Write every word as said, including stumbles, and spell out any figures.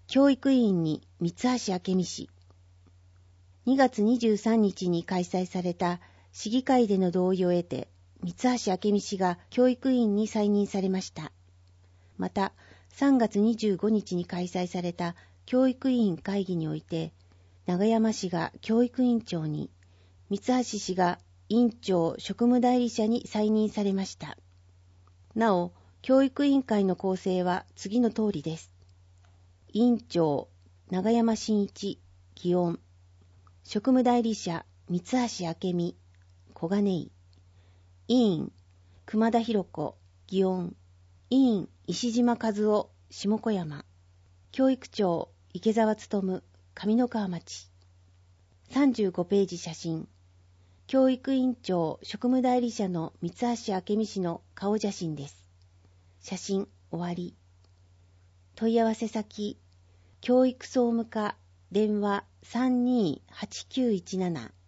教育委員に三橋明美氏。にがつにじゅうさんにちに開催された市議会での同意を得て、三橋明美氏が教育委員に再任されました。また、さんがつにじゅうごにちに開催された教育委員会議において、永山氏が教育委員長に、三橋氏が委員長職務代理者に再任されました。なお、教育委員会の構成は次の通りです。委員長、永山真一、議音。職務代理者、三橋明美、小金井。委員、熊田博子、議音。委員、石島和夫、下小山。教育長、池澤勉、上三川町。さんじゅうごページ写真。教育委員長職務代理者の三橋明美氏の顔写真です。写真終わり。問い合わせ先、教育総務課、電話 さんにーはちきゅういちなな